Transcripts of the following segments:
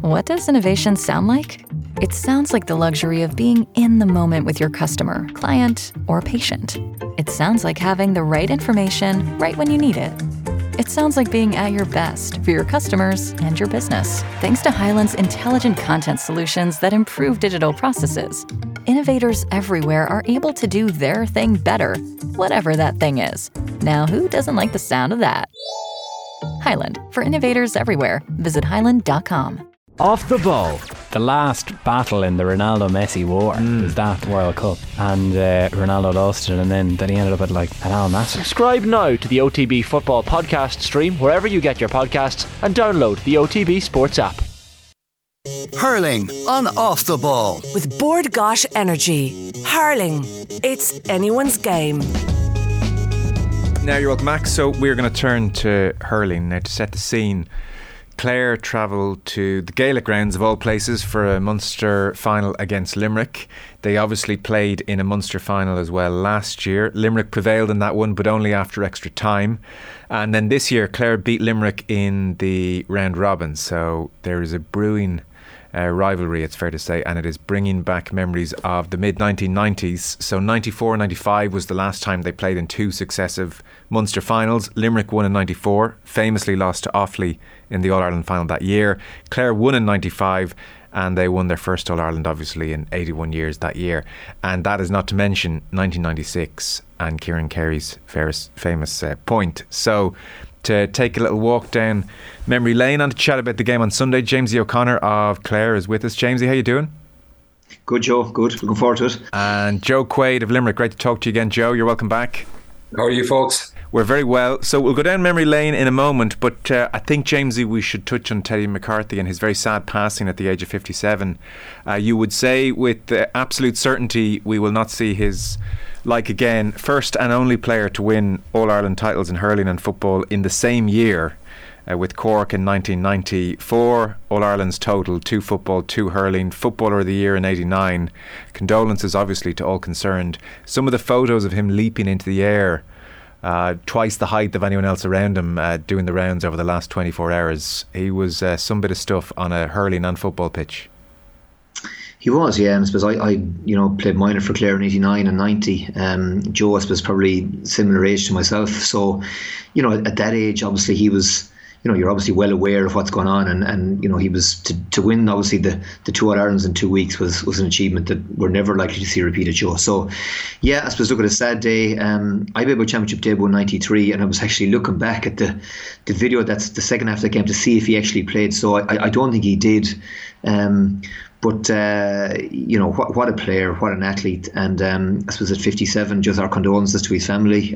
What does innovation sound like? It sounds like the luxury of being in the moment with your customer, client, or patient. It sounds like having the right information right when you need it. It sounds like being at your best for your customers and your business. Thanks to Hyland's intelligent content solutions that improve digital processes, innovators everywhere are able to do their thing better, whatever that thing is. Now, who doesn't like the sound of that? Hyland, for innovators everywhere. Visit hyland.com. Off the ball. The last battle in the Ronaldo-Messi war was that World Cup, and Ronaldo lost it, and then he ended up at Al Nassr. Subscribe now to the OTB Football Podcast stream wherever you get your podcasts, and download the OTB Sports app. Hurling on Off the Ball with Bord Gáis Energy. Hurling, it's anyone's game. Now you're welcome back. So we're going to turn to hurling now to set the scene. Clare travelled to the Gaelic grounds of all places for a Munster final against Limerick. They obviously played in a Munster final as well last year. Limerick prevailed in that one, but only after extra time. And then this year, Clare beat Limerick in the round robin. So there is a brewing rivalry, it's fair to say, and it is bringing back memories of the mid-1990s. So 94-95 was the last time they played in two successive Munster finals. Limerick won in 94, famously lost to Offaly in the All-Ireland final that year. Clare won in 95, and they won their first All-Ireland obviously in 81 years that year. And that is not to mention 1996 and Kieran Carey's famous point. So to take a little walk down memory lane and to chat about the game on Sunday, Jamesy O'Connor of Clare is with us. Jamesy, how you doing? Good, Joe. Good. Looking forward to it. And Joe Quaid of Limerick. Great to talk to you again, Joe. You're welcome back. How are you folks? We're very well. So we'll go down memory lane in a moment, but I think, Jamesy, we should touch on Teddy McCarthy and his very sad passing at the age of 57. You would say with absolute certainty we will not see his like again. First and only player to win All-Ireland titles in hurling and football in the same year, with Cork in 1994, All-Ireland's total, 2 football, 2 hurling, Footballer of the Year in 89. Condolences obviously to all concerned. Some of the photos of him leaping into the air, twice the height of anyone else around him, doing the rounds over the last 24 hours. He was some bit of stuff on a hurling and football pitch. He was, yeah. I suppose I played minor for Clare in 89 and 90. Joe, I suppose, probably similar age to myself. So, at that age, obviously he was, you're obviously well aware of what's going on, and he was to win obviously the 2 All-Irelands in 2 weeks was an achievement that we're never likely to see repeated, Joe. So yeah, I suppose look at a sad day. I played my championship debut in 93, and I was actually looking back at the video, that's the second half of the game, to see if he actually played. So I don't think he did. But what a player, what an athlete, and I suppose at 57, just our condolences to his family.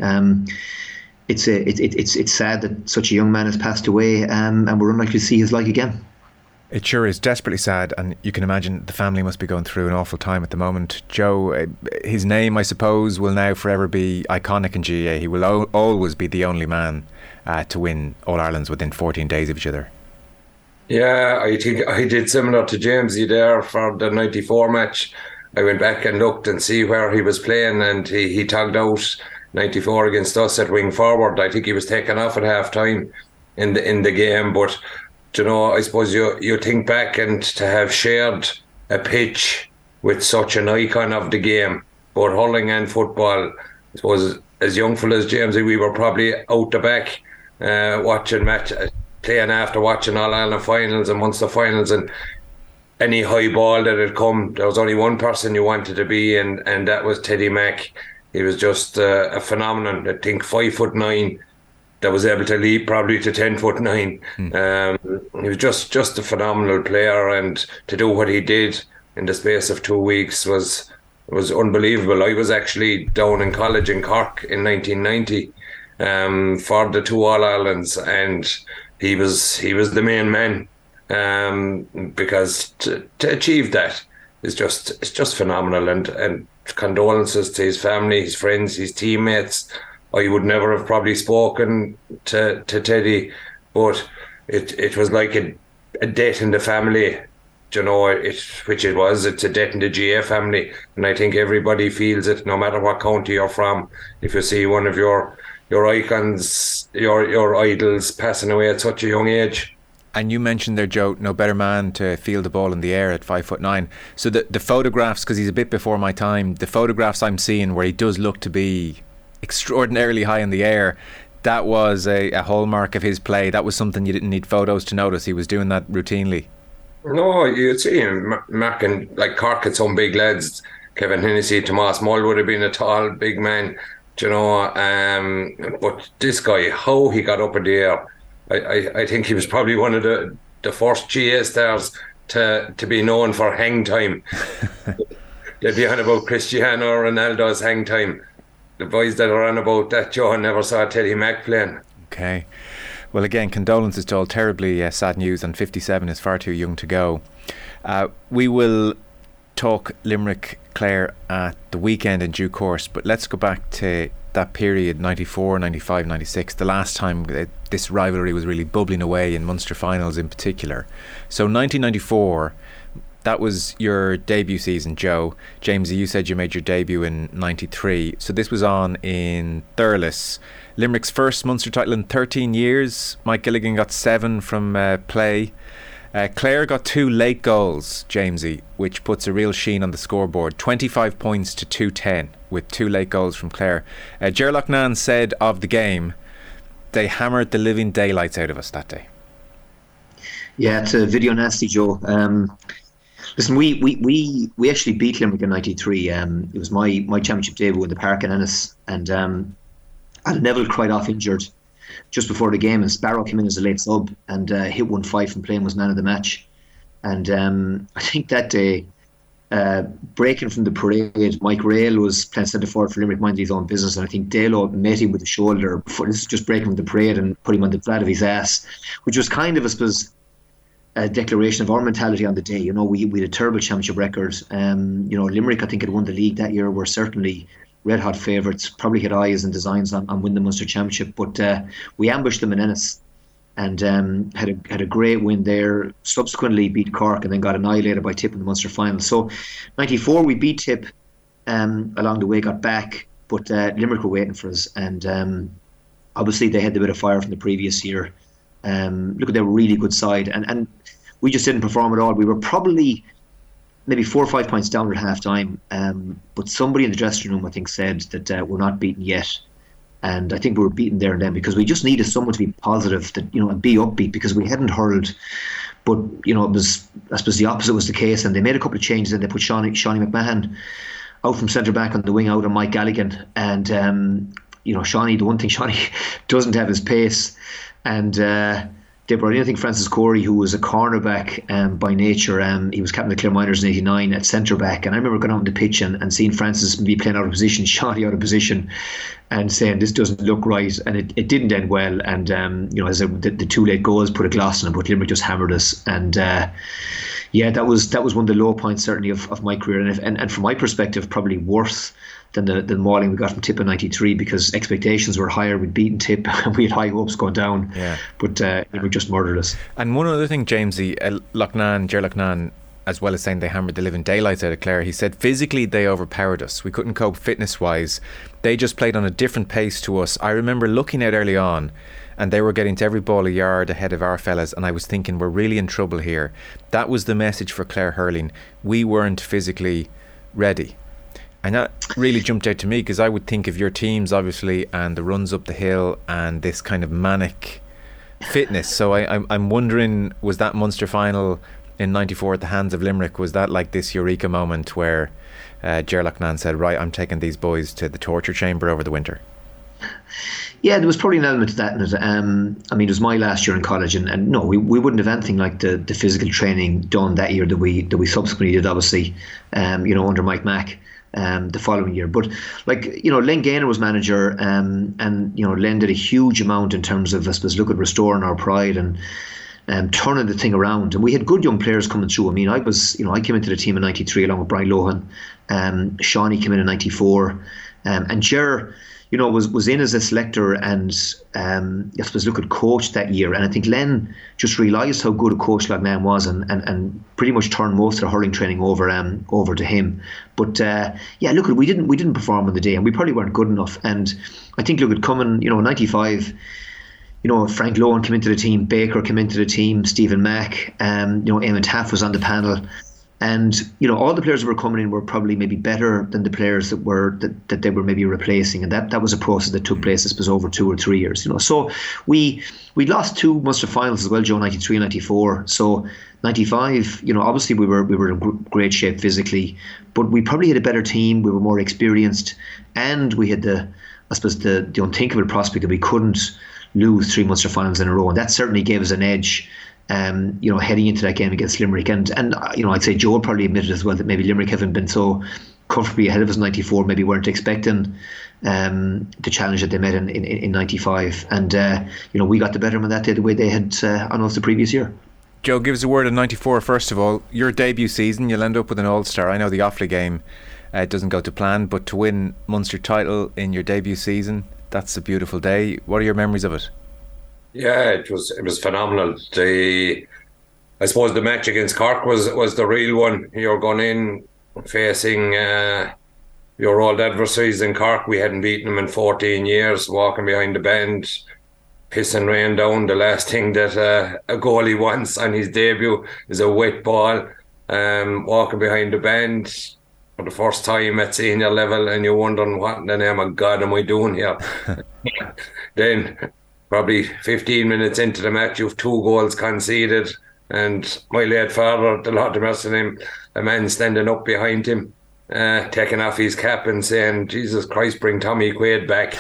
It's sad that such a young man has passed away, and we're unlikely to see his like again. It sure is desperately sad, and you can imagine the family must be going through an awful time at the moment. Joe, his name, I suppose, will now forever be iconic in GAA. He will always be the only man to win All-Irelands within 14 days of each other. Yeah, I think I did similar to Jamesy there for the 94 match. I went back and looked and see where he was playing, and he tugged out 94 against us at wing forward. I think he was taken off at half time in the game, but I suppose you think back and to have shared a pitch with such an icon of the game, both hurling and football. I suppose as young fellas, Jamesy, we were probably out the back watching match. Playing after watching All-Ireland finals and Munster finals, and any high ball that had come, there was only one person you wanted to be, and that was Teddy Mack. He was just a phenomenon. I think 5'9", that was able to leap probably to 10'9". He was just a phenomenal player, and to do what he did in the space of 2 weeks was unbelievable. I was actually down in college in Cork in 1990 for the 2 All-Irelands, and he was the main man, because to achieve that is just phenomenal, and condolences to his family, his friends, his teammates. I would never have probably spoken to Teddy, but it was like a death in the family, which it was. It's a death in the GA family, and I think everybody feels it, no matter what county you're from. If you see one of your icons, your idols passing away at such a young age. And you mentioned there, Joe, no better man to field the ball in the air at 5'9". So the photographs, because he's a bit before my time, the photographs I'm seeing where he does look to be extraordinarily high in the air, that was a hallmark of his play. That was something you didn't need photos to notice. He was doing that routinely. No, you'd see him marking, like Cork had some big lads. Kevin Hennessy, Tomas Mull would have been a tall, big man, you know. But this guy, how he got up in the air, I think he was probably one of the first GA stars to be known for hang time. They'd be on about Cristiano Ronaldo's hang time. The boys that are on about that, Joe, never saw Teddy Mack playing. Okay. Well, again, condolences to all. Terribly sad news, and 57 is far too young to go. We will talk Limerick Clare at the weekend in due course, but let's go back to that period, 94, 95, 96, the last time this rivalry was really bubbling away in Munster finals in particular. So 1994, that was your debut season, Joe. Jamesy, you said you made your debut in 93, so this was on in Thurles. Limerick's first Munster title in 13 years. Mike Gilligan got 7 from play. Clare got 2 late goals, Jamesy, which puts a real sheen on the scoreboard. 25 points to 210 with 2 late goals from Clare. Ger Loughnane said of the game, they hammered the living daylights out of us that day. Yeah, it's a video nasty, Joe. Listen, we actually beat Limerick in 93. It was my championship debut in the Park in Ennis, and Adam Neville cried off injured just before the game, and Sparrow came in as a late sub and hit 1-5 from playing, was man of the match. And I think that day, breaking from the parade, Mike Rail was playing centre forward for Limerick, minding his own business, and I think Dalo met him with the shoulder. This is just breaking from the parade and put him on the flat of his ass, which was kind of, I suppose, a declaration of our mentality on the day. You know, we had a terrible championship record. You know, Limerick, I think, had won the league that year, were certainly red hot favourites, probably had eyes and designs on win the Munster Championship, but we ambushed them in Ennis and had a great win there. Subsequently beat Cork and then got annihilated by Tip in the Munster final. So 94 we beat Tip along the way, got back, but Limerick were waiting for us, and obviously they had a bit of fire from the previous year. Look, they were a really good side, and we just didn't perform at all. We were probably maybe 4 or 5 points down at half time, but somebody in the dressing room, I think, said that we're not beaten yet, and I think we were beaten there and then, because we just needed someone to be positive, that, you know, and be upbeat, because we hadn't hurled. But, you know, it was, I suppose the opposite was the case, and they made a couple of changes, and they put Shawnee McMahon out from centre back on the wing, out on Mike Galligan, and you know, Shawnee, the one thing Shawnee doesn't have is pace, and they brought in, I think, Francis Corey, who was a cornerback by nature. He was captain of the Clare Miners in 89 at centre back, and I remember going out on the pitch and seeing Francis be playing out of position, Shawnee out of position, and saying this doesn't look right, and it didn't end well. And you know, as the 2 late goals put a gloss on it, but Limerick just hammered us. And yeah, that was one of the low points certainly of my career, and from my perspective, probably worse than the mauling we got from Tip in 93, because expectations were higher. We'd beaten Tip and we had high hopes going down. Yeah. But we just murdered us. And one other thing, Jamesy, Ger Loughnane, as well as saying they hammered the living daylights out of Clare, he said physically they overpowered us. We couldn't cope fitness wise. They just played on a different pace to us. I remember looking out early on and they were getting to every ball a yard ahead of our fellas, and I was thinking, we're really in trouble here. That was the message for Clare hurling. We weren't physically ready. And that really jumped out to me, because I would think of your teams, obviously, and the runs up the hill and this kind of manic fitness. So I'm wondering, was that Munster final in 94 at the hands of Limerick, was that like this eureka moment where Ger Loughnane said, right, I'm taking these boys to the torture chamber over the winter? Yeah, there was probably an element to that in it. I mean, it was my last year in college, and no, we wouldn't have anything like the physical training done that year that we subsequently did, obviously, you know, under Mike Mack. The following year. But, like, you know, Len Gaynor was manager, and you know, Len did a huge amount in terms of, I suppose, look at restoring our pride and turning the thing around. And we had good young players coming through. I mean, I came into the team in 93 along with Brian Lohan. Shawnee came in 94, and Ger, you know, was in as a selector and I suppose look at coach that year. And I think Len just realised how good a coach Loughnane was, and pretty much turned most of the hurling training over to him. But yeah, look, we didn't perform on the day, and we probably weren't good enough. And I think, look, at coming, you know, 95, Frank Lohan came into the team, Baker came into the team, Stephen Mack, Eamon Taff was on the panel. And, all the players that were coming in were probably maybe better than the players that they were maybe replacing. And that was a process that took place, I suppose, over 2 or 3 years. So we lost 2 Munster finals as well, Joe, 93 and 94. So 95, obviously we were in great shape physically, but we probably had a better team. We were more experienced, and we had the unthinkable prospect that we couldn't lose 3 Munster finals in a row. And that certainly gave us an edge. Heading into that game against Limerick, and I'd say Joe probably admitted as well that maybe Limerick haven't been so comfortably ahead of us in 94, maybe weren't expecting the challenge that they met in 95, and we got the better of that day the way they had on us the previous year. Joe, give us a word on 94 first of all. Your debut season, you'll end up with an All-Star. I know the Offaly game doesn't go to plan, but to win Munster title in your debut season, that's a beautiful day. What are your memories of it? Yeah, it was phenomenal. I suppose the match against Cork was the real one. You're going in facing your old adversaries in Cork. We hadn't beaten them in 14 years, walking behind the band, pissing rain down. The last thing that a goalie wants on his debut is a wet ball. Walking behind the band for the first time at senior level, and you're wondering, what in the name of God am I doing here? Then probably 15 minutes into the match, you've 2 goals conceded, and my late father, the Lord have mercy on him, a man standing up behind him, taking off his cap and saying, "Jesus Christ, bring Tommy Quaid back."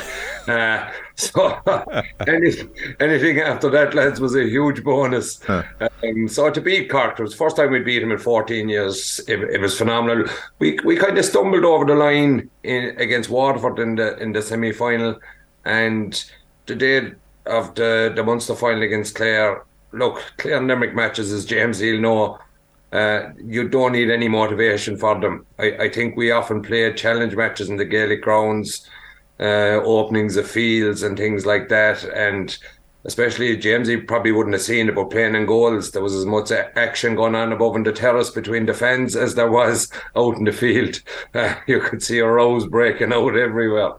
So anything after that, lads, was a huge bonus. So to beat Cork, it was the first time we'd beat him in 14 years. It was phenomenal. We kind of stumbled over the line against Waterford in the semi-final, and the day of the Munster final against Clare. Look, Clare and Limerick matches, as James he'll know, you don't need any motivation for them. I think we often played challenge matches in the Gaelic grounds, openings of fields and things like that, and especially James, he probably wouldn't have seen it, but playing in goals, there was as much action going on above in the terrace between the fans as there was out in the field. You could see rows breaking out everywhere.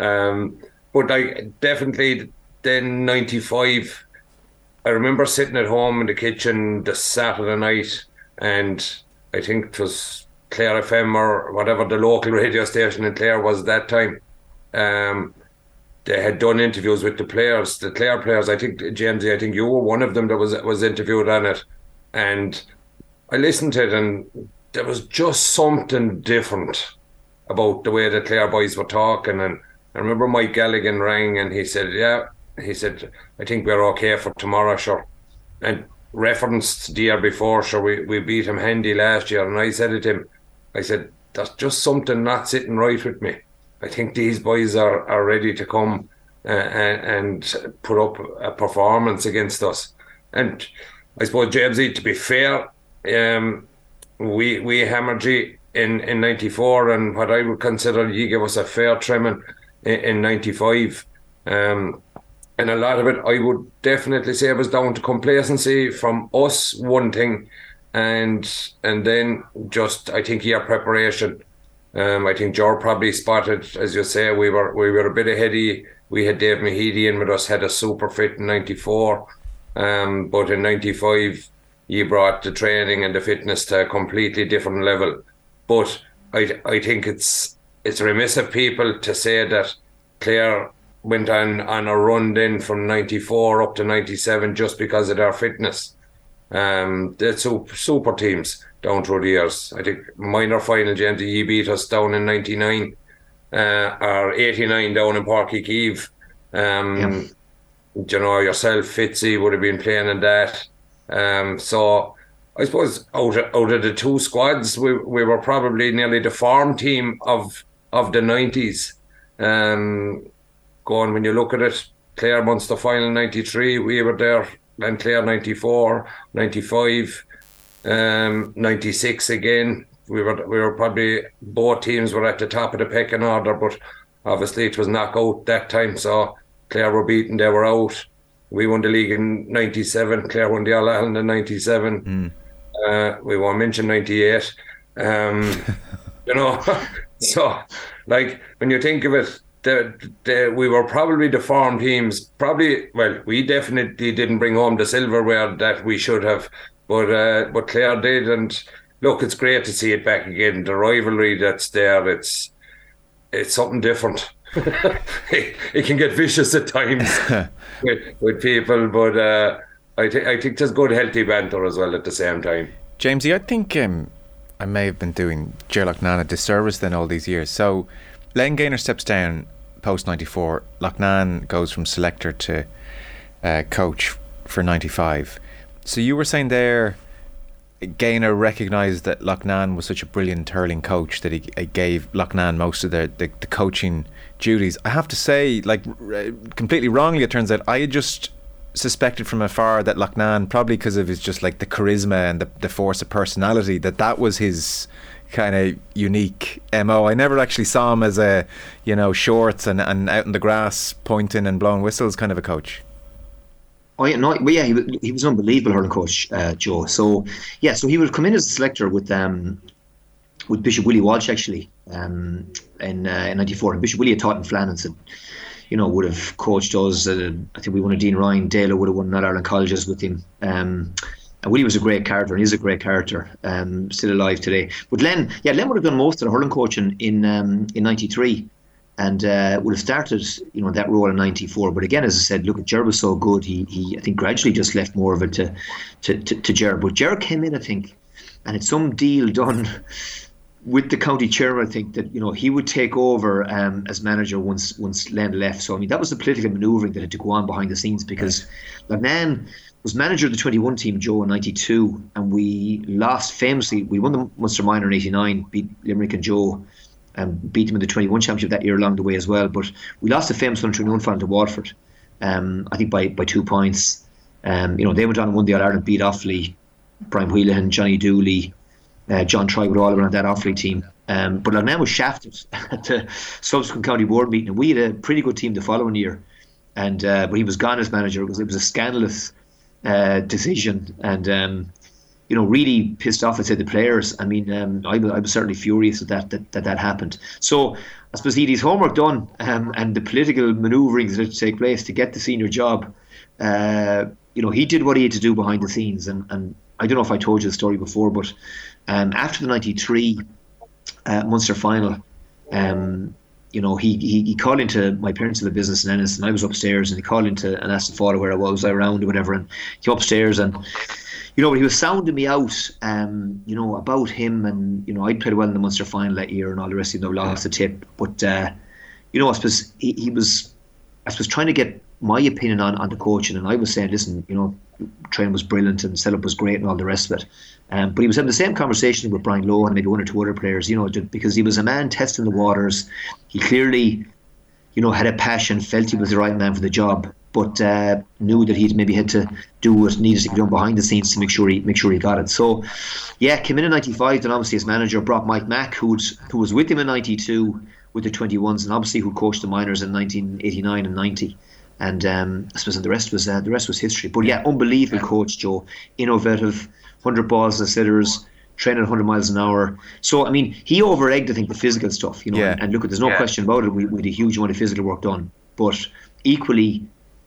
But I definitely, then 95, I remember sitting at home in the kitchen the Saturday night, and I think it was Clare FM or whatever the local radio station in Clare was at that time. They had done interviews with the Clare players. I think, Jamesy, I think you were one of them that was interviewed on it. And I listened to it, and there was just something different about the way the Clare boys were talking. And I remember Mike Galligan rang, and he said, I think we're okay for tomorrow, sure. And referenced the year before, sure, we beat him handy last year. And I said to him, I said, there's just something not sitting right with me. I think these boys are ready to come and put up a performance against us. And I suppose, Jamesy, to be fair, we hammered you in 94, and what I would consider you gave us a fair trimming in 95. And a lot of it, I would definitely say, was down to complacency from us, one thing, and then just, I think, your preparation. I think George probably spotted, as you say, we were a bit aheady. We had Dave Mahidi in with us, had a super fit in 94. But in 95, you brought the training and the fitness to a completely different level. But I think it's remiss of people to say that Clare went on a run then from 94 up to 97 just because of their fitness. They're super teams down through the years. I think minor final, James, you beat us down in 99 or 89 down in Páirc Uí Chaoimh. You know, yourself, Fitzy would have been playing in that. So I suppose out of the 2 squads, we were probably nearly the farm team of the 90s. Going, when you look at it, Clare Munster final 93, we were there, and Clare 94, 95, 96 again. We were probably, both teams were at the top of the pecking order, but obviously it was knockout that time, so Clare were beaten, they were out. We won the league in 97, Clare won the All-Ireland in 97. We won't mention 98. You know, so like when you think of it, we were probably the form teams. Probably, well, we definitely didn't bring home the silverware that we should have, but Clare did. And look, it's great to see it back again. The rivalry that's there, it's something different. It can get vicious at times with people, but I think there's good healthy banter as well at the same time. Jamesy, I think I may have been doing Ger Loughnane a disservice then all these years. So Len Gaynor steps down post 94. Loughnane goes from selector to coach for 95. So you were saying there, Gaynor recognised that Loughnane was such a brilliant hurling coach that he gave Loughnane most of the coaching duties. I have to say, like, completely wrongly, it turns out I had just suspected from afar that Loughnane, probably because of his just like the charisma and the force of personality, that was his kind of unique MO. I never actually saw him as a, shorts and out in the grass pointing and blowing whistles kind of a coach. Oh yeah, no, well, yeah, he was an unbelievable hurling coach, Joe. So he would come in as a selector with Bishop Willie Walsh actually in '94. And Bishop Willie had taught in Flanagan and would have coached us. I think we won a Dean Ryan. Dale would have won Ireland colleges with him. And Willie was a great character, and is a great character, still alive today. But Len would have done most of the hurling coaching in '93. And would have started, that role in '94. But again, as I said, look, Ger was so good. He I think gradually just left more of it to Ger. But Ger came in, I think, and had some deal done with the county chairman. I think that he would take over as manager once Len left. So I mean, that was the political manoeuvring that had to go on behind the scenes, because Loughnane was manager of the 21 team, Joe, in '92, and we lost famously. We won the Munster Minor in '89, beat Limerick and Joe. Beat them in the 21 championship that year along the way as well. But we lost the famous 131 final to Waterford, I think by 2 points. They went on and won the All-Ireland, beat Offaly, Brian Whelan, Johnny Dooley, John Troy were all around that Offaly team. But Loughnane was shafted at the subsequent county board meeting, and we had a pretty good team the following year. And but he was gone as manager. It was a scandalous decision, and really pissed off, I'd say, the players. I mean, I was certainly furious that happened. So I suppose he had his homework done, and the political manoeuvrings that had to take place to get the senior job. He did what he had to do behind the scenes, and I don't know if I told you the story before, but after the '93 Munster final, he called into my parents in the business in Ennis, and I was upstairs, and he called into and asked the father where I was around or whatever, and he came upstairs and. But he was sounding me out, about him, and I'd played well in the Munster final that year, and all the rest of lost the tip. But I suppose he was, trying to get my opinion on the coaching, and I was saying, listen, training was brilliant and setup was great and all the rest of it. But he was having the same conversation with Brian Lowe and maybe one or two other players, because he was a man testing the waters. He clearly, had a passion, felt he was the right man for the job, but knew that he'd maybe had to do what needed to be done behind the scenes to make sure he got it. So, came in '95, then obviously as manager brought Mike Mack, who was with him in '92 with the 21s, and obviously who coached the minors in 1989 and '90. And I suppose the rest was history. But unbelievable coach, Joe. Innovative, 100 balls and sitters, training 100 miles an hour. So I mean, he over-egged, I think, the physical stuff. And look, there's no question about it. We had a huge amount of physical work done, but equally.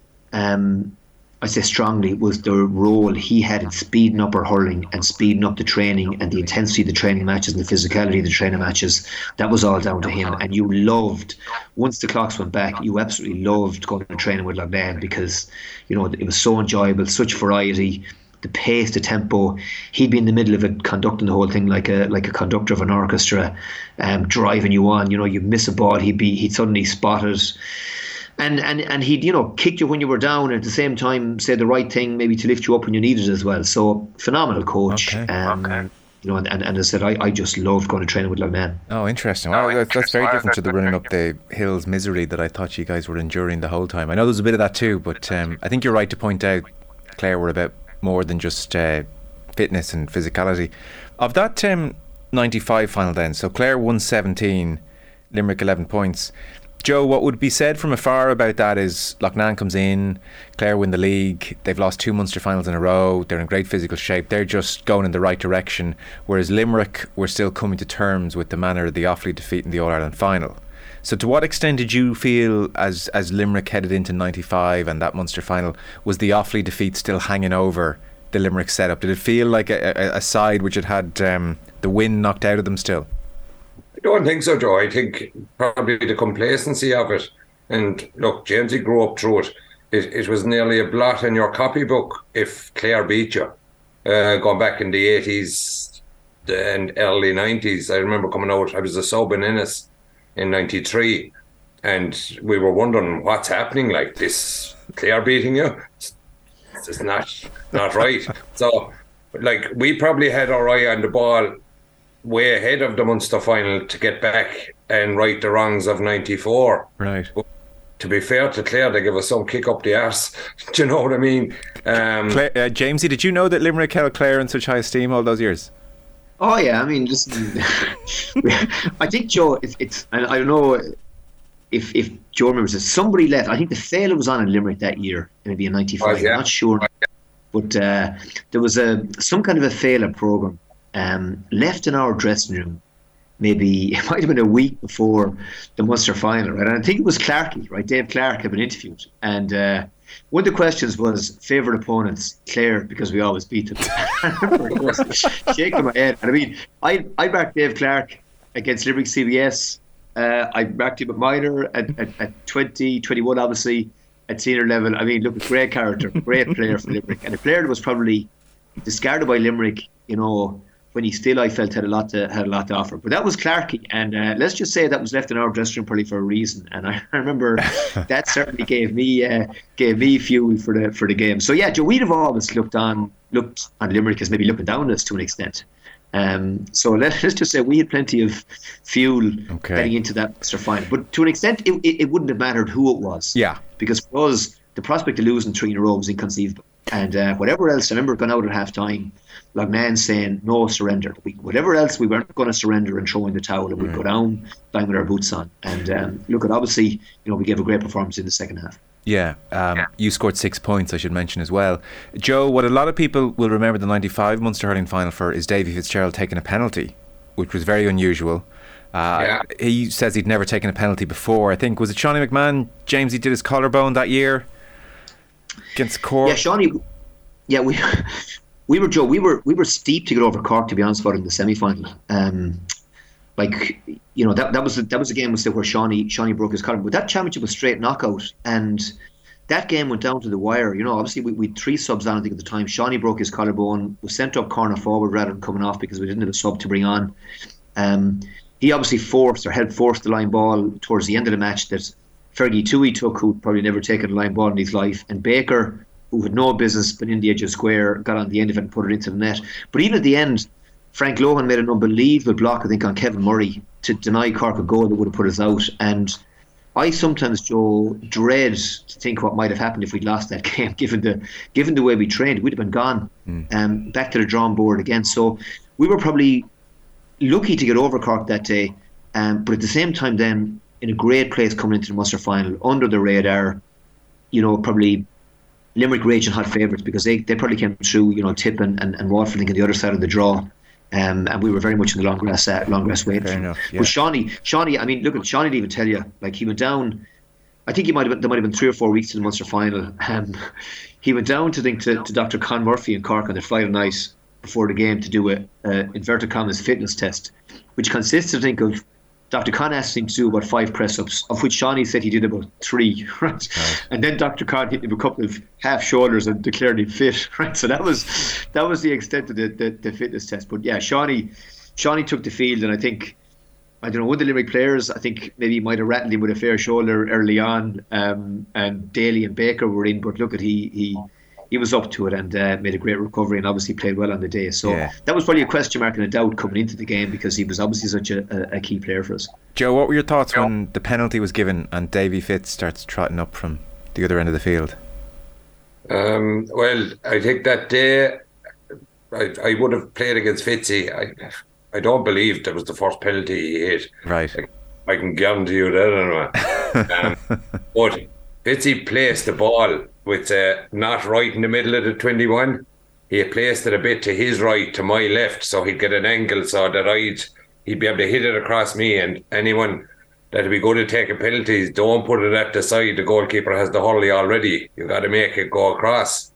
I say strongly, was the role he had in speeding up our hurling and speeding up the training and the intensity of the training matches and the physicality of the training matches. That was all down to him. And you loved, once the clocks went back, you absolutely loved going to training with Loughnane, because it was so enjoyable, such variety, the pace, the tempo. He'd be in the middle of it, conducting the whole thing like a conductor of an orchestra, driving you on. You miss a ball, he'd suddenly spot it. And he'd, kicked you when you were down, and at the same time say the right thing, maybe to lift you up when you needed it as well. So phenomenal coach. Okay. And as I said, I just loved going to training with Loughnane. Oh, interesting. Well, that's very different to the running up the hills misery that I thought you guys were enduring the whole time. I know there's a bit of that too, but I think you're right to point out Clare were about more than just fitness and physicality. Of that 95 final then, so Clare won 17, Limerick 11 points. Joe, what would be said from afar about that is Loughnane comes in, Clare win the league, they've lost 2 Munster finals in a row, they're in great physical shape, they're just going in the right direction, whereas Limerick were still coming to terms with the manner of the Offaly defeat in the All-Ireland final. So to what extent did you feel as Limerick headed into 95 and that Munster final, was the Offaly defeat still hanging over the Limerick setup? Did it feel like a side which had the wind knocked out of them still? I don't think so, Joe. I think probably the complacency of it. And look, Jamesy grew up through it. It was nearly a blot in your copybook if Clare beat you. Going back in the 80s and early 90s, I remember coming out, I was a sub in Ennis in 93, and we were wondering what's happening, like this Clare beating you, it's not right. So like we probably had our eye on the ball way ahead of the Munster final to get back and right the wrongs of 94. Right. But to be fair to Clare, they give us some kick up the arse. Do you know what I mean? Jamesy, did you know that Limerick held Clare in such high esteem all those years? Oh yeah, I mean, listen, I think Joe, it's and I don't know if Joe remembers this. Somebody left. I think the Féile was on in Limerick that year, maybe in '95. Oh, yeah. I'm not sure, but there was some kind of a Féile program left in our dressing room. Maybe it might have been a week before the Munster final, right? And I think it was Clarkey, right? Dave Clark had been interviewed, and one of the questions was favourite opponents, Clare, because we always beat them. I remember shaking my head. And I mean, I backed Dave Clark against Limerick CBS. I backed him at minor, at 20, 21, obviously, at senior level. I mean, look, a great character, great player for Limerick, and a player that was probably discarded by Limerick, you know, when he still, I felt, had a lot to offer. But that was Clarkey, and let's just say that was left in our dressing room probably for a reason. And I remember that certainly gave me fuel for the game. So yeah, Joe, we'd have always looked on Limerick as maybe looking down on us to an extent. So let's just say we had plenty of fuel getting into that Munster final. But to an extent, it wouldn't have mattered who it was. Yeah. Because for us, the prospect of losing 3 in a row was inconceivable. And whatever else, I remember going out at half time, Lognan saying no surrender. Whatever else, we weren't going to surrender and throw in the towel, and we'd go down with our boots on. And look, at obviously, you know, we gave a great performance in the second half. Yeah, you scored 6 points, I should mention as well. Joe, what a lot of people will remember the 95 Munster hurling final for is Davy Fitzgerald taking a penalty, which was very unusual. He says he'd never taken a penalty before. I think, was it Shawnee McMahon, James, he did his collarbone that year against Cork? Yeah, Shawnee, yeah, we were, Joe, we were steep to get over Cork, to be honest, for in the semi-final. Like, you know, that was a game where Shawnee broke his collarbone. But that championship was straight knockout, and that game went down to the wire. You know, obviously we had 3 subs on, I think, at the time. Shawnee broke his collarbone, was sent up corner forward rather than coming off because we didn't have a sub to bring on. He obviously helped force the line ball towards the end of the match that Fergie Toohey took, who'd probably never taken a line ball in his life, and Baker, who had no business but in the edge of the square, got on the end of it and put it into the net. But even at the end, Frank Lohan made an unbelievable block, I think, on Kevin Murray to deny Cork a goal that would have put us out. And I sometimes, Joe, dread to think what might have happened if we'd lost that game, given the way we trained. We'd have been gone, back to the drawing board again. So we were probably lucky to get over Cork that day, but at the same time then, in a great place coming into the Munster final, under the radar, you know, probably Limerick raging hot favourites because they probably came through, you know, Tip and Waterford on the other side of the draw. And we were very much in the long grass waiting. Fair enough, yeah. But Shawnee, I mean, look, Shawnee didn't even tell you. Like, he went down, I think there might have been 3 or 4 weeks to the Munster final. He went down to Dr. Con Murphy in Cork on the Friday night before the game to do a inverted commas fitness test, which consisted, I think, of Dr. Con asked him to do about 5 press-ups, of which Shawnee said he did about 3, right? And then Dr. Con hit him a couple of half shoulders and declared him fit, right? So that was the extent of the fitness test. But yeah, Shawnee took the field, and I think, I don't know, one of the Limerick players, I think maybe he might have rattled him with a fair shoulder early on, and Daly and Baker were in, but look at he was up to it and made a great recovery and obviously played well on the day. So that was probably a question mark and a doubt coming into the game because he was obviously such a key player for us. Joe, what were your thoughts when the penalty was given and Davy Fitz starts trotting up from the other end of the field? Well, I think that day I would have played against Fitzy. I don't believe that was the first penalty he hit. Right. I can guarantee you that anyway. But Fitzy placed the ball with not right in the middle of the 21. He placed it a bit to his right, to my left, so he'd get an angle so that he'd be able to hit it across me, and anyone that if we go to take a penalty, don't put it at the side. The goalkeeper has the hurley already. You got to make it go across.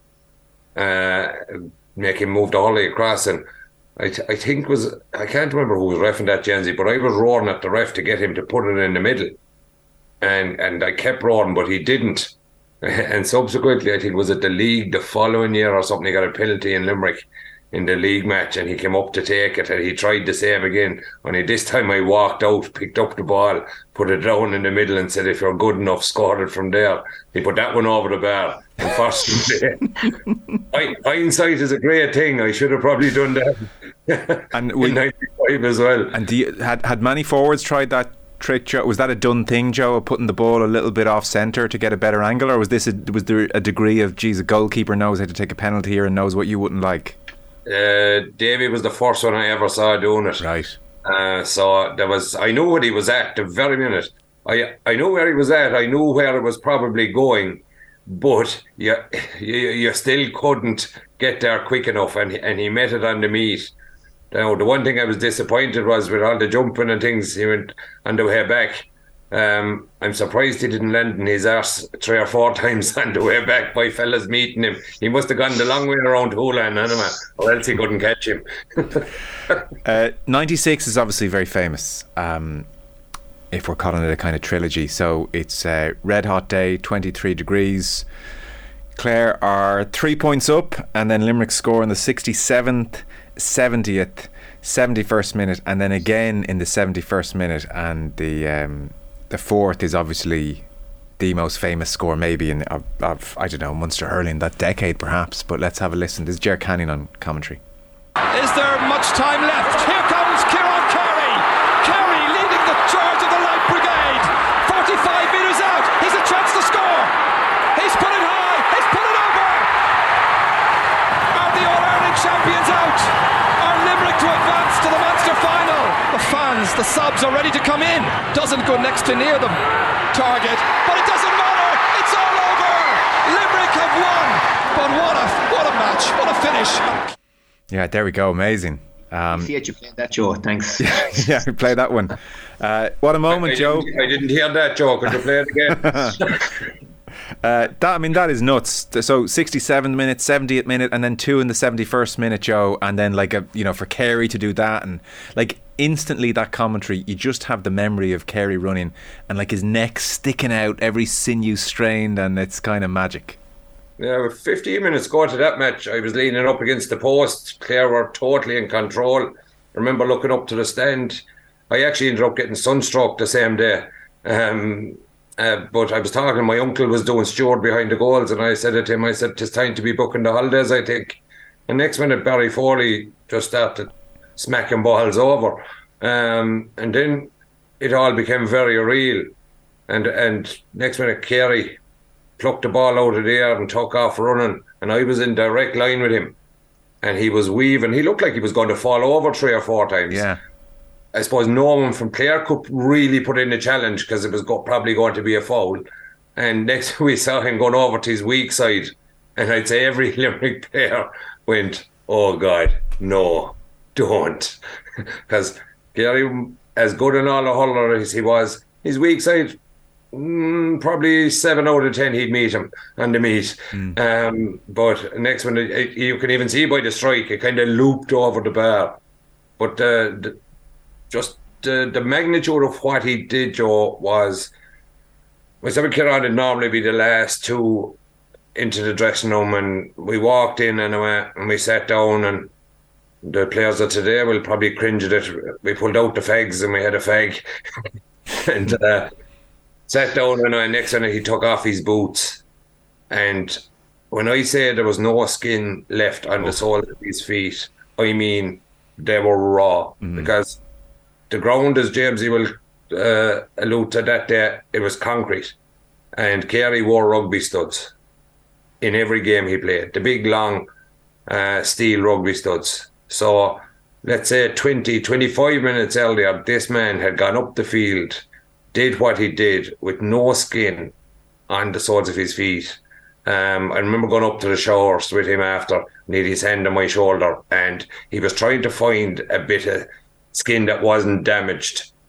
Make him move the hurley across. And I think I can't remember who was reffing that, Jensy, but I was roaring at the ref to get him to put it in the middle. And I kept roaring, but he didn't. And subsequently, I think was it the league the following year or something, he got a penalty in Limerick in the league match, and he came up to take it, and he tried the same again. Only this time I walked out, picked up the ball, put it down in the middle and said, if you're good enough, score it from there. He put that one over the bar. Unfortunately, hindsight is a great thing. I should have probably done that and in 95 as well. And had many forwards tried that trick, Joe? Was that a done thing, Joe, of putting the ball a little bit off centre to get a better angle, or was there a degree of, geez, a goalkeeper knows how to take a penalty here and knows what you wouldn't like? Davey was the first one I ever saw doing it. Right. So there was, I knew what he was at the very minute. I knew where he was at. I knew where it was probably going, but you still couldn't get there quick enough, and he met it on the meat. Now, the one thing I was disappointed was with all the jumping and things, he went on the way back. I'm surprised he didn't land in his arse 3 or 4 times on the way back by fellas meeting him. He must have gone the long way around Hoolan, anyway, or else he couldn't catch him. 96 is obviously very famous, if we're calling it a kind of trilogy. So it's a red hot day, 23 degrees. Clare are 3 points up, and then Limerick score in the 67th, 70th, 71st minute, and then again in the 71st minute. And the fourth is obviously the most famous score maybe of I don't know, Munster hurling that decade perhaps. But let's have a listen. This is Ger Canning on commentary. Is there much time left? Here comes Kieran Carey. Carey leading the charge of the Light Brigade. 45 metres out. He's a chance to score. He's put it high. He's put it over. Are the All-Ireland champions out? Are Limerick to advance to the Munster final? The fans, the subs are ready to come in. Doesn't go next to near the target, but it doesn't matter. It's all over. Limerick have won. But what a match. What a finish. Yeah, there we go. Amazing. See you played that, Joe. Thanks. Yeah, we played that one. What a moment, Joe. I didn't hear that, Joe. Could you play it again? That is nuts. So 67th minute, 70th minute, and then 2 in the 71st minute, Joe, and then for Carey to do that, and instantly that commentary, you just have the memory of Carey running and his neck sticking out, every sinew strained, and it's kind of magic. Yeah, with 15 minutes going to that match, I was leaning up against the post. Clare were totally in control. I remember looking up to the stand. I actually ended up getting sunstroke the same day. But I was talking, my uncle was doing steward behind the goals, and I said to him, it's time to be booking the holidays, I think. And next minute, Barry Foley just started smacking balls over. And then it all became very real. And next minute, Carey plucked the ball out of the air and took off running, and I was in direct line with him, and he was weaving. He looked like he was going to fall over 3 or 4 times. Yeah, I suppose no one from Clare could really put in a challenge because it was probably going to be a foul. And next we saw him going over to his weak side, and I'd say every Limerick player went, oh God, no, don't. Because Gary, as good and all a hurler as he was, his weak side, probably 7 out of 10 he'd meet him on the meet. But next one, you can even see by the strike, it kind of looped over the bar. But the magnitude of what he did, Joe, was myself and Kieran would normally be the last 2 into the dressing room, and we walked in and we sat down, and the players of today will probably cringe at it. We pulled out the fags and we had a fag and sat down, and next time he took off his boots, and when I say there was no skin left on the soles of his feet, I mean they were raw. Because the ground, as Jamesy will allude to that day, it was concrete, and Carey wore rugby studs in every game he played, the big long steel rugby studs. So let's say 25 minutes earlier, this man had gone up the field, did what he did with no skin on the soles of his feet. I remember going up to the showers with him after, and he had his hand on my shoulder, and he was trying to find a bit of skin that wasn't damaged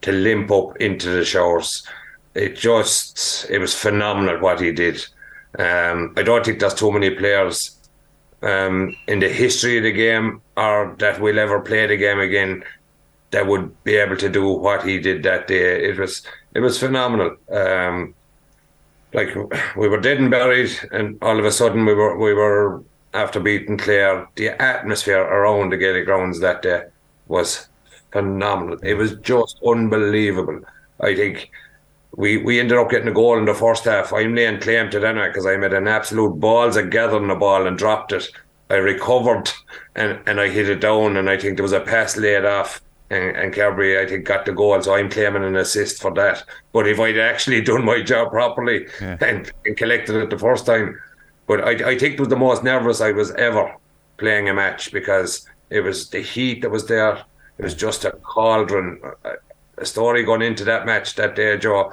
to limp up into the showers. It was phenomenal what he did. I don't think there's too many players in the history of the game or that will ever play the game again that would be able to do what he did that day. It was phenomenal. Like, we were dead and buried, and all of a sudden we were after beating Clare. The atmosphere around the Gaelic grounds that day was phenomenal. It was just unbelievable. I think we ended up getting a goal in the first half. I'm laying claim to that because I made an absolute balls of gathering the ball and dropped it. I recovered and I hit it down, and I think there was a pass laid off, and Kerry, I think, got the goal, so I'm claiming an assist for that. But if I'd actually done my job properly and collected it the first time. But I think it was the most nervous I was ever playing a match, because it was the heat that was there. It was just a cauldron. A story going into that match that day, Joe.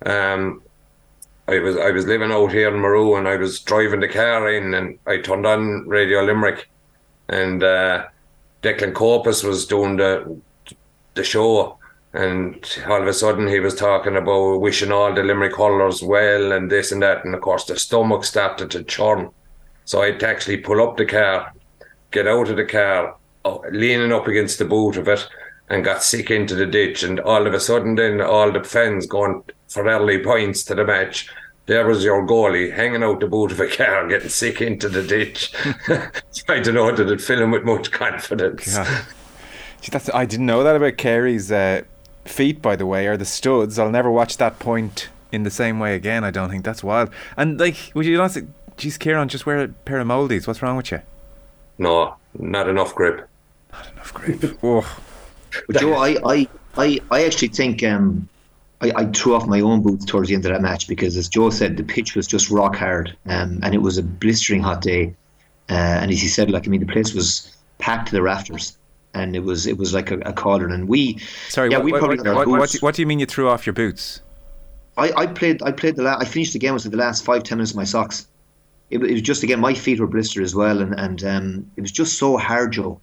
I was living out here in Maru, and I was driving the car in, and I turned on Radio Limerick, and Declan Copus was doing the show, and all of a sudden he was talking about wishing all the Limerick hurlers well and this and that, and of course the stomach started to churn. So I had to actually pull up the car, get out of the car, leaning up against the boot of it, and got sick into the ditch. And all of a sudden then all the fans going for early points to the match, there was your goalie hanging out the boot of a car getting sick into the ditch. I don't know, did it fill him with much confidence? Yeah. See, I didn't know that about Carey's feet, by the way, or the studs. I'll never watch that point in the same way again, I don't think. That's wild. And like, would you not say, geez, Kieran, just wear a pair of Moldies, what's wrong with you? No, not enough grip. Not enough grip. Oh. But Joe, I actually think I threw off my own boots towards the end of that match, because, as Joe said, the pitch was just rock hard, and it was a blistering hot day, and as he said, like, I mean, the place was packed to the rafters, and it was like a cauldron. And we what do you mean you threw off your boots? I finished the game with the last 5-10 minutes of my socks. It was just, again, my feet were blistered as well, and it was just so hard, Joe.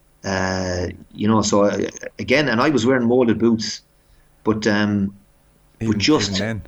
So again, and I was wearing molded boots, but just then.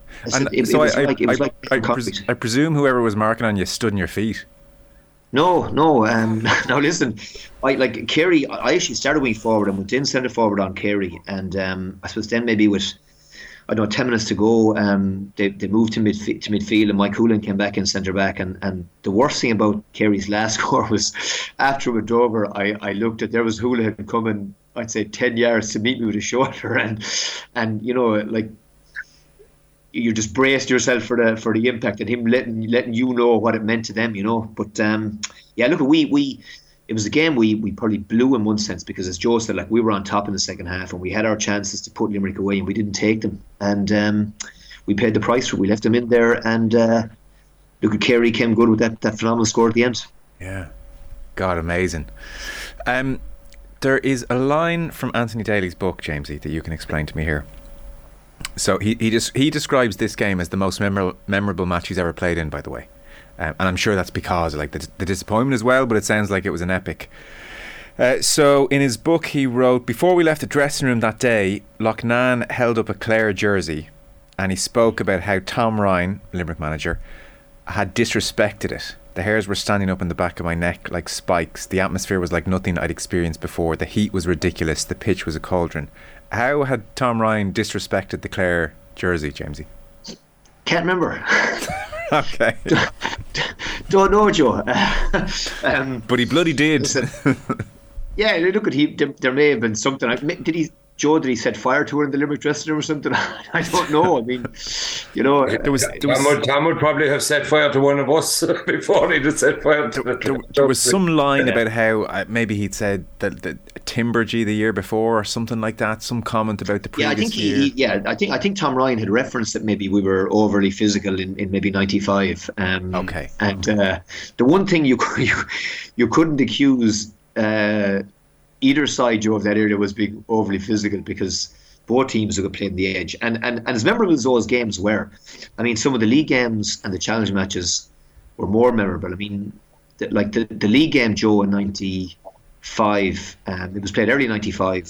I presume whoever was marking on you stood in your feet. No. Now listen, Kerry. I actually started wing forward and went in centre forward on Kerry, and I suppose then maybe with 10 minutes to go, they moved to midfield, and Mike Hoolan came back in centre back. And the worst thing about Kerry's last score was, after it went over, I looked at, there was Hoolan coming, I'd say 10 yards to meet me with a shoulder, and like, you just braced yourself for the impact, and him letting you know what it meant to them, But look, it was a game we probably blew in one sense, because, as Joe said, like, we were on top in the second half, and we had our chances to put Limerick away, and we didn't take them, and we paid the price for it. We left them in there, and look, Kerry came good with that phenomenal score at the end. Yeah, God, amazing. There is a line from Anthony Daly's book, Jamesy, that you can explain to me here. So he describes this game as the most memorable match he's ever played in, by the way. And I'm sure that's because of, like, the disappointment as well, but it sounds like it was an epic. So in his book he wrote, before we left the dressing room that day, Loughnane held up a Clare jersey, and he spoke about how Tom Ryan, Limerick manager, had disrespected it. The hairs were standing up in the back of my neck like spikes. The atmosphere was like nothing I'd experienced before. The heat was ridiculous. The pitch was a cauldron. How had Tom Ryan disrespected the Clare jersey, Jamesy? Can't remember. Okay. Don't know, Joe. But he bloody did. Yeah, look at there may have been something. Did he set fire to her in the Limerick dressing room or something? I don't know. I mean, Tom would probably have set fire to one of us before he'd have set fire to there was some line about how maybe he'd said that Timbergy the year before or something like that. Some comment about the previous year. I think Tom Ryan had referenced that maybe we were overly physical in maybe 95. Okay. And the one thing you couldn't accuse either side, Joe, of that area was being overly physical, because both teams were playing the edge. And as memorable as those games were, I mean, some of the league games and the challenge matches were more memorable. I mean, the league game, Joe, in 95, it was played early 95.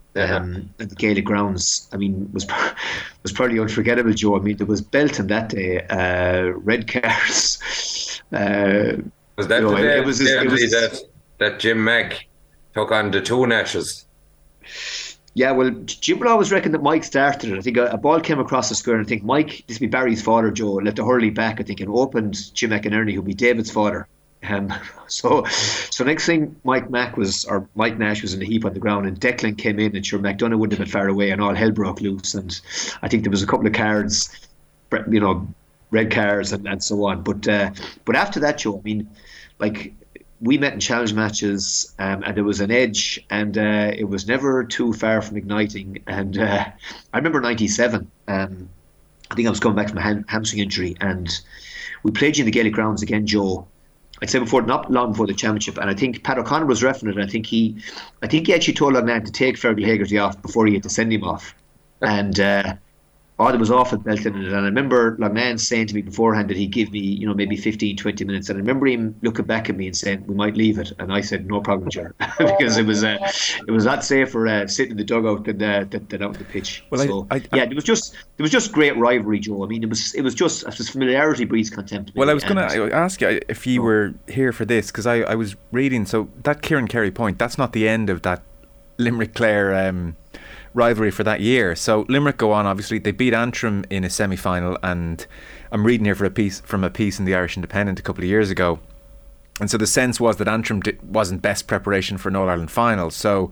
at the Gaelic grounds, I mean, was probably unforgettable, Joe. I mean, there was belting that day, red cards. Was that the day that Jim Mack took on the two Nashes? Yeah, well, Jim would always reckon that Mike started it. I think a ball came across the square, and I think Mike, this would be Barry's father, Joe, left a hurley back, I think, and opened Jim McInerney, who'd be David's father. So next thing, Mike Nash was in the heap on the ground, and Declan came in, and sure, McDonough wouldn't have been far away, and all hell broke loose. And I think there was a couple of cards, you know, red cards and so on. But after that, Joe, I mean, like, we met in challenge matches, and there was an edge, and it was never too far from igniting. And I remember '97. I think I was coming back from a hamstring injury, and we played you in the Gaelic grounds again, Joe. I'd say not long before the championship, and I think Pat O'Connor was refereeing it. And I think he actually told that man to take Fergal Haggerty off before he had to send him off, and there was awful belting in it. And I remember Lagnan saying to me beforehand that he'd give me, you know, maybe 15-20 minutes, and I remember him looking back at me and saying we might leave it, and I said no problem, Ger, because it was that safer sitting in the dugout than out on the pitch. Well, there was just great rivalry, Joe. I mean, it was just familiarity breeds contempt. Well, I was going to ask you if you were here for this, because I was reading, so that Kieran Kerry point, that's not the end of that Limerick-Clare rivalry for that year. So Limerick go on, obviously they beat Antrim in a semi-final, and I'm reading here from a piece in the Irish Independent a couple of years ago, and so the sense was that Antrim wasn't best preparation for an All-Ireland final. So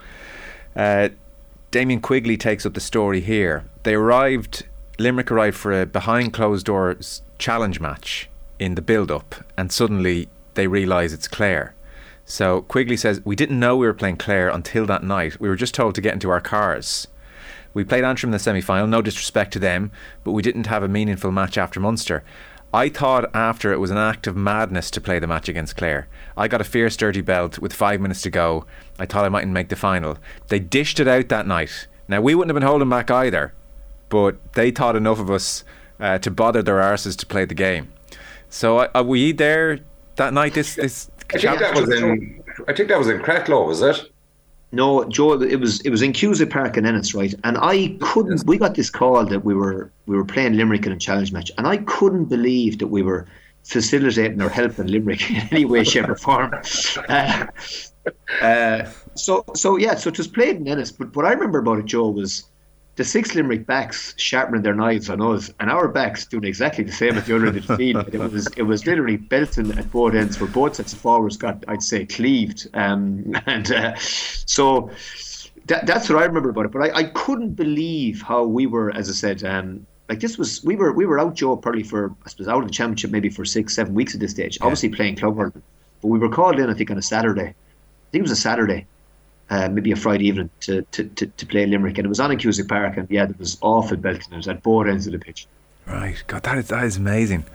Damien Quigley takes up the story here. Limerick arrived for a behind closed doors challenge match in the build-up, and suddenly they realise it's Clare. So Quigley says, we didn't know we were playing Clare until that night. We were just told to get into our cars. We played Antrim in the semi-final, no disrespect to them, but we didn't have a meaningful match after Munster. I thought after it was an act of madness to play the match against Clare. I got a fierce dirty belt with 5 minutes to go. I thought I mightn't make the final. They dished it out that night. Now, we wouldn't have been holding back either, but they thought enough of us to bother their arses to play the game. So were you there that night? I think that was in Cratloe, was it? No, Joe, it was in Cusack Park in Ennis, right? And I couldn't. We got this call that we were playing Limerick in a challenge match, and I couldn't believe that we were facilitating or helping Limerick in any way, shape, or form. So it was played in Ennis. But what I remember about it, Joe, was the 6 Limerick backs sharpening their knives on us, and our backs doing exactly the same at the other end of the field. It was literally belting at both ends, where both sets of forwards got, I'd say, cleaved. So that's what I remember about it. But I couldn't believe how we were, as I said, we were out, Joe, probably for, I suppose, out of the championship maybe for 6-7 weeks at this stage. Yeah. Obviously playing club hurling, but we were called in, I think, on a Saturday. I think it was a Saturday. Maybe a Friday evening to play Limerick, and it was on in Cusack Park, and there was awful belting. It was at both ends of the pitch. Right, God, that is amazing.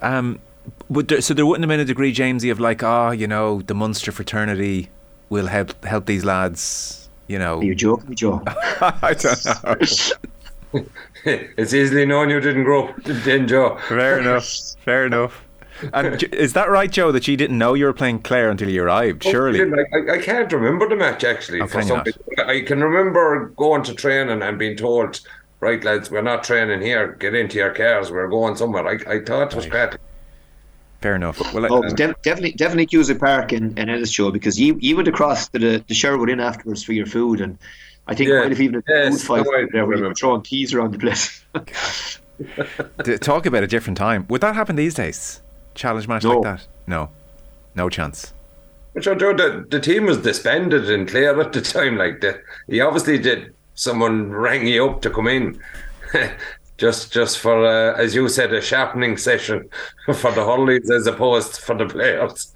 So there wouldn't have been a degree, Jamesy, of like, the Munster fraternity will help these lads, you know. Are you joking, Joe? I don't know. It's easily known you didn't grow up then, Joe. Fair enough. And is that right, Joe, that you didn't know you were playing Clare until you arrived? Surely. I can't remember the match, actually. I can remember going to training and being told, right, lads, we're not training here, get into your cars, we're going somewhere. I thought it was crap. Fair enough. Well, definitely Cusack Park in Ennis, Joe, because you went across to the Sherwood Inn afterwards for your food, and I think quite a few food fight there where you were throwing keys around the place. Talk about a different time. Would that happen these days? Challenge match like that? No chance. Joe, the team was disbanded in Clare at the time. Like that, he obviously did. Someone rang you up to come in, just for as you said, a sharpening session for the hurleys as opposed for the players.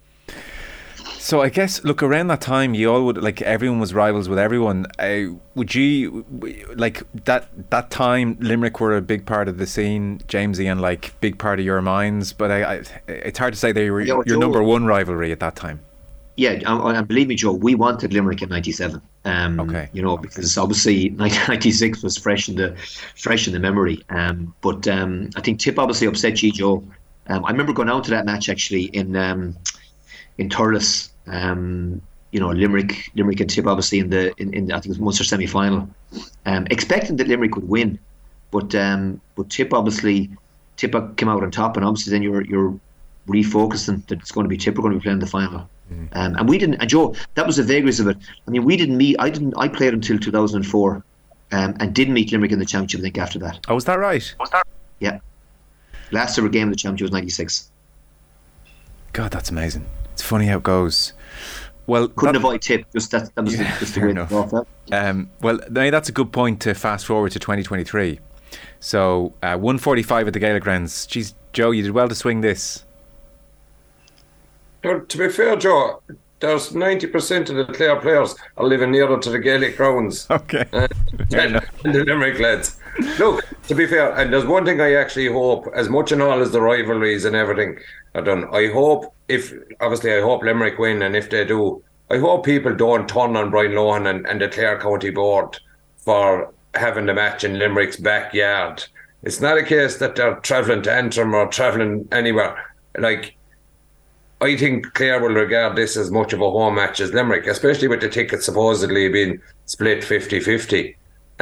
So I guess, look, around that time, you all would, like, everyone was rivals with everyone. Would you, like, that time, Limerick were a big part of the scene, Jamesy, and, like, big part of your minds, but it's hard to say they were your number one rivalry at that time. Yeah, and believe me, Joe, we wanted Limerick in '97. Okay. Because obviously '96 was fresh in the memory. But I think Tip obviously upset you, Joe. I remember going out to that match actually in Thurles. Limerick and Tip obviously in I think it was Munster semi-final, expecting that Limerick would win, but Tip came out on top, and obviously then you're refocusing that it's going to be Tip we're going to be playing the final. And we didn't, and Joe, that was the vagaries of it. I mean, we didn't meet. I played until 2004, and didn't meet Limerick in the championship. I think after that. Oh, was that right? Yeah. Last ever game of the championship was '96. God, that's amazing. It's funny how it goes. Well, couldn't avoid Tip. Just that was just the way to go off that. Well, now that's a good point to fast forward to 2023. So 1:45 at the Gaelic Grounds. Geez, Joe, you did well to swing this. To be fair, Joe, there's 90% of the Clare players are living nearer to the Gaelic Grounds. Okay. Than the Limerick lads. Look, to be fair, and there's one thing I actually hope, as much and all as the rivalries and everything are done, I hope Limerick win, and if they do, I hope people don't turn on Brian Lohan and the Clare County Board for having the match in Limerick's backyard. It's not a case that they're travelling to Antrim or travelling anywhere. Like, I think Clare will regard this as much of a home match as Limerick, especially with the tickets supposedly being split 50-50.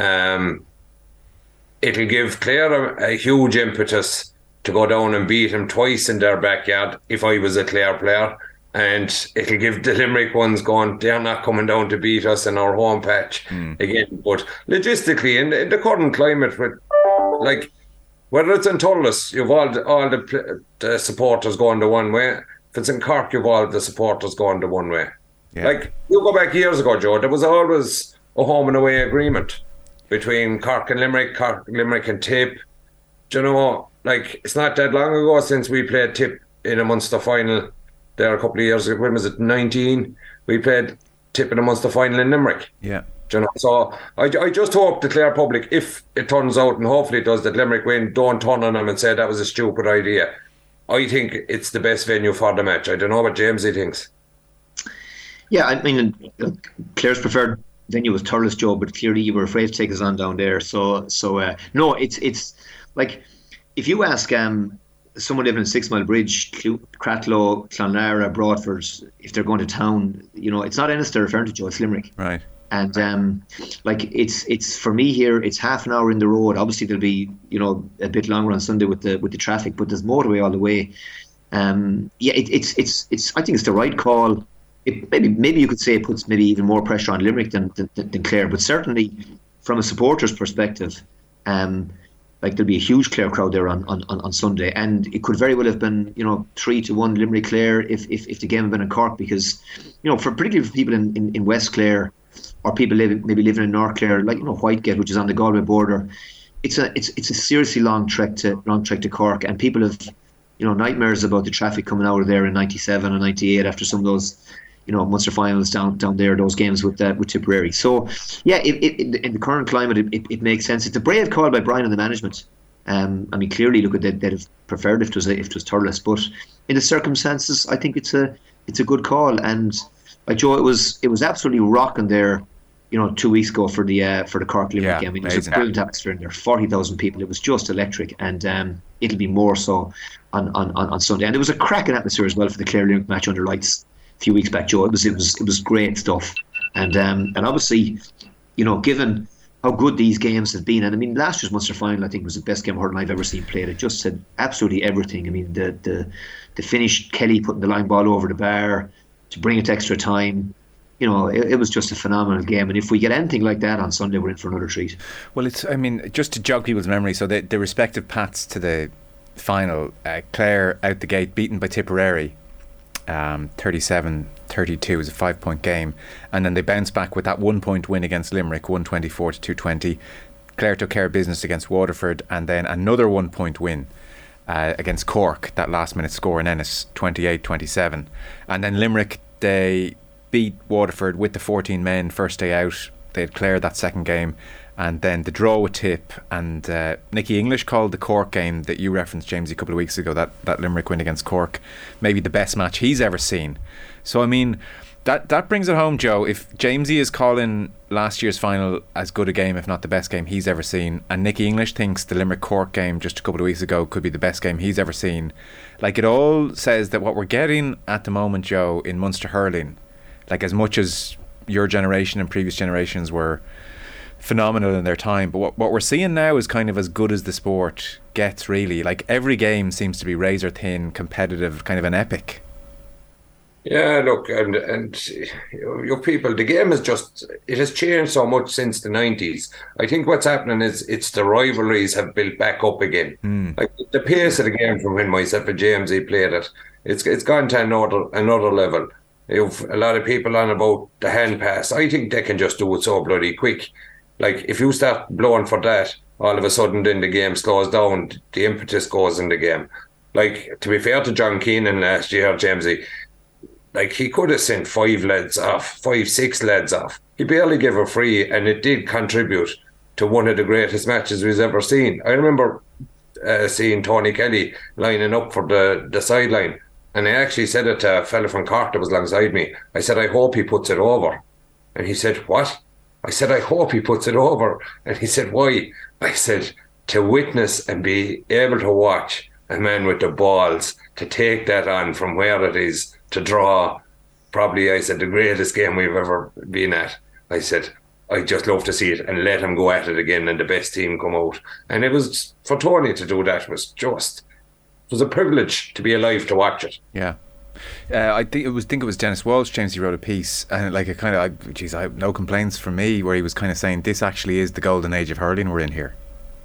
It'll give Clare a huge impetus to go down and beat them twice in their backyard if I was a Clare player. And it'll give the Limerick ones going, they're not coming down to beat us in our home patch again. But logistically, in the current climate, with like whether it's in Thurles, you've all the supporters going the one way. If it's in Cork, you've all the supporters going the one way. Yeah. Like, you go back years ago, Joe, there was always a home and away agreement between Cork and Limerick and Tip. Do you know, like, it's not that long ago since we played Tip in a Munster final there a couple of years ago. When was it, 19? We played Tip in a Munster final in Limerick. Yeah. Do you know, so I just hope the Clare public, if it turns out, and hopefully it does, that Limerick win, don't turn on them and say that was a stupid idea. I think it's the best venue for the match. I don't know what Jamesy thinks. Yeah, I mean, Clare's preferred venue was Thurles, Joe, but clearly you were afraid to take us on down there. So no, it's like, if you ask someone living in 6 Mile Bridge, Cratloe, Clonlara, Broadford, if they're going to town, it's not Ennis they're referring to, Joe, it's Limerick. Right. And like it's for me here, it's half an hour in the road. Obviously there'll be a bit longer on Sunday with the traffic, but there's motorway all the way. It's I think it's the right call. Maybe you could say it puts maybe even more pressure on Limerick than Clare, but certainly from a supporter's perspective, like there'll be a huge Clare crowd there on Sunday, and it could very well have been 3-1 Limerick Clare if the game had been in Cork, because particularly for people in West Clare, or people maybe living in North Clare, like Whitegate, which is on the Galway border, it's a seriously long trek to Cork, and people have nightmares about the traffic coming out of there in '97 and '98 after some of those Munster finals down there, those games with Tipperary. So yeah, in the current climate, it makes sense. It's a brave call by Brian and the management. I mean, clearly, look, they'd have preferred if it was Thurles, but in the circumstances, I think it's a good call. And like Joe, it was absolutely rocking there 2 weeks ago for the Cork Limerick game. I mean, it was a brilliant atmosphere in there, 40,000 people. It was just electric, and it'll be more so on Sunday. And it was a cracking atmosphere as well for the Clare Limerick match under lights a few weeks back, Joe. It was great stuff, and obviously, given how good these games have been, and I mean, last year's Munster final I think was the best game of hurling I've ever seen played. It just said absolutely everything. I mean, the finish, Kelly putting the line ball over the bar to bring it to extra time. It was just a phenomenal game, and if we get anything like that on Sunday, we're in for another treat. Well, just to jog people's memory, so the respective paths to the final, Clare out the gate beaten by Tipperary 37-32, it was a 5-point game, and then they bounced back with that 1-point win against Limerick, 124-220. Clare took care of business against Waterford, and then another 1-point win against Cork, that last minute score in Ennis, 28-27. And then Limerick, they beat Waterford with the 14 men first day out. They had Clare that second game, and then the draw with Tip. And Nicky English called the Cork game that you referenced, James, a couple of weeks ago, that Limerick win against Cork, maybe the best match he's ever seen. So I mean, that brings it home, Joe. If Jamesy is calling last year's final as good a game, if not the best game he's ever seen, and Nicky English thinks the Limerick Cork game just a couple of weeks ago could be the best game he's ever seen, like, it all says that what we're getting at the moment, Joe, in Munster hurling like as much as your generation and previous generations were phenomenal in their time, but what we're seeing now is kind of as good as the sport gets, really. Like every game seems to be razor thin, competitive, kind of an epic. Yeah, look, and your people, the game it has changed so much since the 90s. I think what's happening is it's the rivalries have built back up again. Like the pace of the game from when myself and James played it's gone to another level. You've a lot of people on about the hand pass. I think they can just do it so bloody quick. Like if you start blowing for that, all of a sudden then the game slows down, the impetus goes in the game. Like, to be fair to John Keenan last year, Jamesy, like he could have sent 6 lads off. He barely gave a free, and it did contribute to one of the greatest matches we've ever seen. I remember seeing Tony Kelly lining up for the sideline, and I actually said it to a fella from Cork that was alongside me. I said, I hope he puts it over. And he said, what? I said, I hope he puts it over. And he said, why? I said, to witness and be able to watch a man with the balls to take that on from where it is to draw, probably, I said, the greatest game we've ever been at. I said, I just love to see it and let him go at it again and the best team come out. And it was, for Tony to do that was a privilege to be alive to watch it. Yeah. I think it was Dennis Walsh, James, he wrote a piece, and like I have no complaints from me, where he was kind of saying this actually is the golden age of hurling we're in here.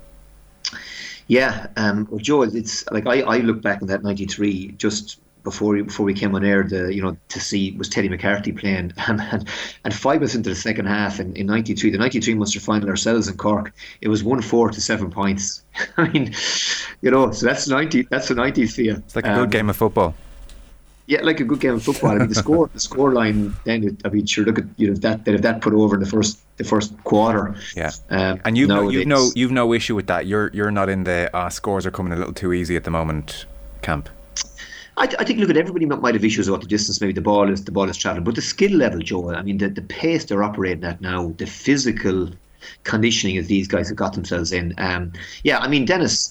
Yeah, well, Joe, it's like I look back in that 93 just before we came on air, to see was Teddy McCarthy playing, and 5 minutes into the second half in 93, the 93 Munster final ourselves in Cork, it was 1-4 to 7 points. I mean, so that's the 90s for you. It's like a good game of football. Yeah, like a good game of football. I mean, the score line then. I mean, sure. Look at if that put over in the first quarter. Yeah, and you've no issue with that. You're not in the scores are coming a little too easy at the moment camp. I think, look, at everybody might have issues about the distance. Maybe the ball is travelling, but the skill level, Joe. I mean, the pace they're operating at now, the physical conditioning that these guys have got themselves in. Yeah, I mean, Dennis.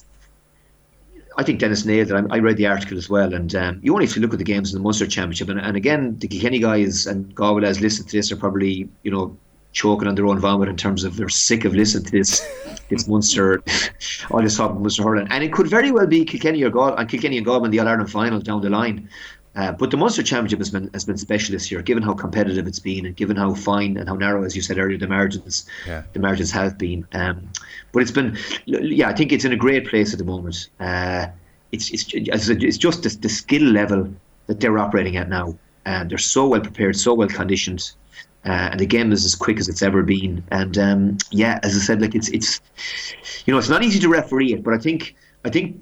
I think Dennis nailed it. I read the article as well, and you only have to look at the games in the Munster Championship, and again, the Kilkenny guys and Galway as listen to this are probably choking on their own vomit in terms of they're sick of listening to this Munster, all this talk about Munster hurling, and it could very well be Kilkenny and Galway in the All Ireland final down the line. But the Munster Championship has been special this year, given how competitive it's been, and given how fine and how narrow, as you said earlier, the margins have been. But it's been, I think it's in a great place at the moment. It's just the skill level that they're operating at now. They're so well prepared, so well conditioned, and the game is as quick as it's ever been. And as I said, like it's not easy to referee it, but I think in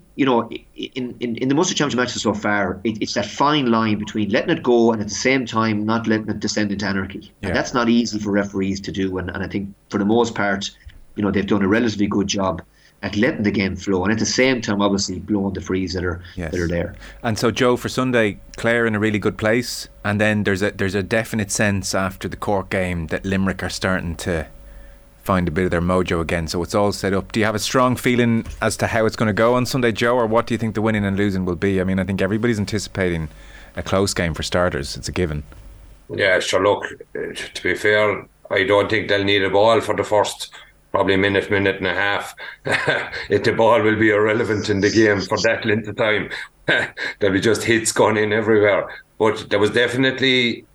the Munster Championship matches so far, it's that fine line between letting it go and at the same time not letting it descend into anarchy. Yeah. And that's not easy for referees to do. And I think for the most part, they've done a relatively good job at letting the game flow, and at the same time, obviously, blowing the frees that are there. And so, Joe, for Sunday, Clare in a really good place, and then there's a definite sense after the Cork game that Limerick are starting to find a bit of their mojo again, so it's all set up. Do you have a strong feeling as to how it's going to go on Sunday, Joe, or what do you think the winning and losing will be? I mean, I think everybody's anticipating a close game for starters. It's a given. Yeah, sure. Look, to be fair, I don't think they'll need a ball for the first probably minute and a half. The ball will be irrelevant in the game for that length of time. There'll be just hits going in everywhere. But there was definitely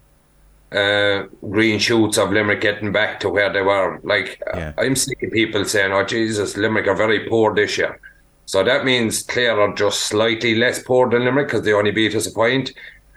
green shoots of Limerick getting back to where they were. I'm sick of people saying, oh Jesus, Limerick are very poor this year. So that means Clare are just slightly less poor than Limerick because they only beat us a point.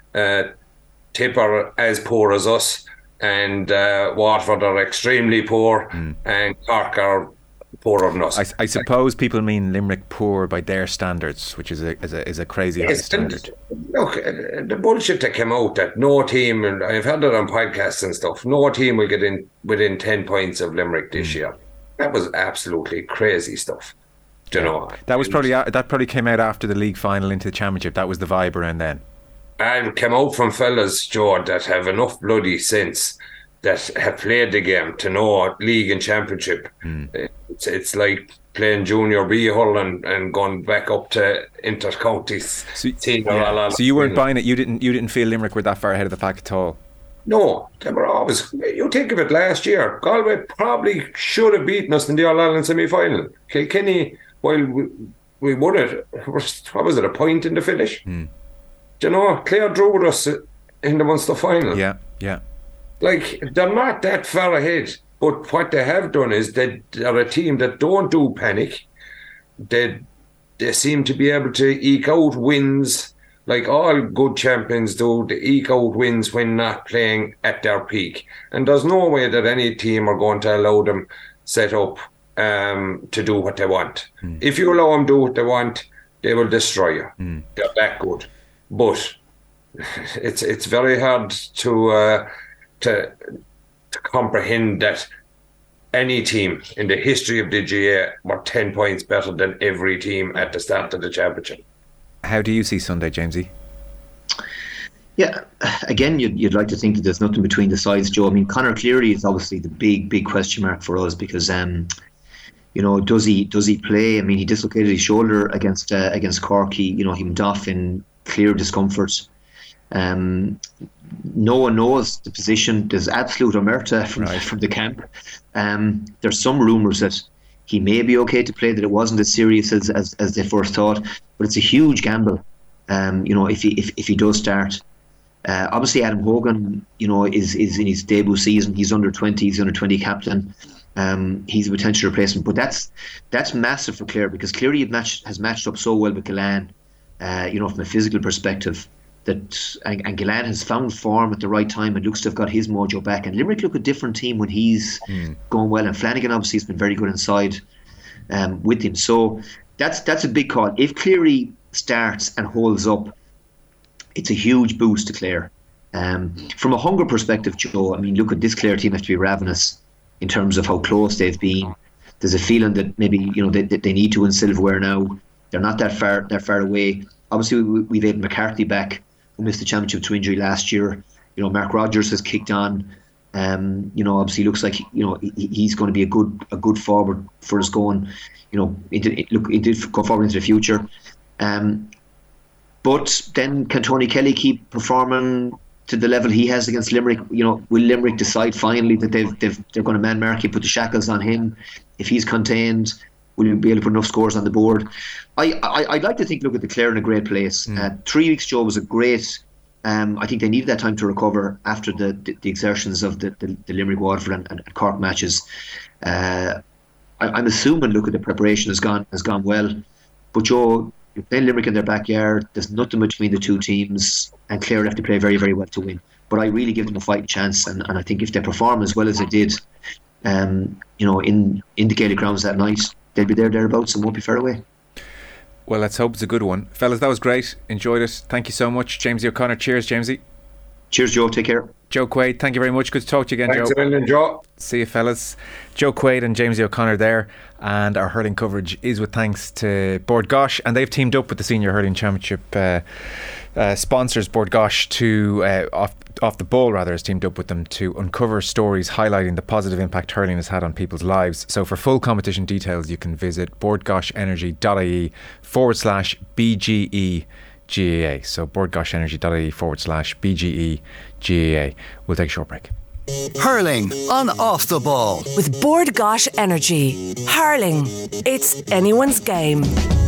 Tip are as poor as us, and Waterford are extremely poor, and Cork are poorer than us. I suppose people mean Limerick poor by their standards, which is a crazy high standard. Look, the bullshit that came out that no team, and I've heard it on podcasts and stuff, no team will get in within 10 points of Limerick this year. That was absolutely crazy stuff. Do you know? That was probably came out after the league final into the championship. That was the vibe around then. And came out from fellas, Joe, that have enough bloody sense, that have played the game to know league and championship. It's like playing junior B hurling and going back up to inter-counties. So you weren't buying it. You didn't feel Limerick were that far ahead of the pack at all. No, they were always. You think of it last year, Galway probably should have beaten us in the All-Ireland semi-final. Kilkenny, while we won it, what was it, a point in the finish? Do you know, Clare drew with us in the Munster final. Yeah. Like, they're not that far ahead, but what they have done is they're a team that don't do panic. They seem to be able to eke out wins, like all good champions do. They eke out wins when not playing at their peak. And there's no way that any team are going to allow them set up to do what they want. If you allow them to do what they want, they will destroy you. They're that good. But it's very hard to comprehend that any team in the history of the GA were 10 points better than every team at the start of the championship. How do you see Sunday, Jamesy? Yeah, again, you'd like to think that there's nothing between the sides, Joe. I mean, Conor Cleary is obviously the big question mark for us because, does he play? I mean, he dislocated his shoulder against Cork. He went off in clear discomfort. No one knows the position. There's absolute omerta from the camp. There's some rumours that he may be okay to play, that it wasn't as serious as they first thought, but it's a huge gamble. If he does start. Obviously, Adam Hogan, is in his debut season. He's under 20. He's under 20 captain. He's a potential replacement, but that's massive for Clare because Cleary has matched up so well with Gillane. From a physical perspective, and Gillane has found form at the right time and looks to have got his mojo back. And Limerick look a different team when he's going well. And Flanagan obviously has been very good inside with him. So that's a big call. If Cleary starts and holds up, it's a huge boost to Clare. From a hunger perspective, Joe, I mean, look at this Clare team has to be ravenous in terms of how close they've been. There's a feeling that maybe they need to win silverware now. They're not that far away. Obviously, we've Aidan McCarthy back, who missed the championship to injury last year. Mark Rogers has kicked on. Obviously looks like he's going to be a good forward for us going. Go forward into the future. But then can Tony Kelly keep performing to the level he has against Limerick? Will Limerick decide finally that they're going to man mark him, put the shackles on him? If he's contained, will you be able to put enough scores on the board? I'd like to look at the Clare in a great place. 3 weeks, Joe, was a great. I think they needed that time to recover after the exertions of the Limerick, Waterford and Cork matches. I'm assuming, look at the preparation has gone well, but Joe, you're playing Limerick in their backyard. There's nothing between the two teams, and Clare have to play very, very well to win. But I really give them a fighting chance, and I think if they perform as well as they did, in the Gaelic grounds that night, they'll be thereabouts and won't be far away. Well, let's hope it's a good one. Fellas, that was great. Enjoyed it. Thank you so much. Jamesy O'Connor. Cheers, Jamesy. Cheers, Joe. Take care. Joe Quaid, thank you very much. Good to talk to you again, Thanks Joe. Thanks a million, Joe. See you, fellas. Joe Quaid and Jamesy O'Connor there. And our hurling coverage is with thanks to Bord Gáis, and they've teamed up with the Senior Hurling Championship sponsors. Bord Gáis to Off the Ball rather has teamed up with them to uncover stories highlighting the positive impact hurling has had on people's lives. So for full competition details, you can visit bordgoshenergy.ie/BGE GAA. So bordgoshenergy.ie/BGE GAA. We'll take a short break. Hurling on Off the Ball with Bord Gáis Energy. Hurling, it's anyone's game.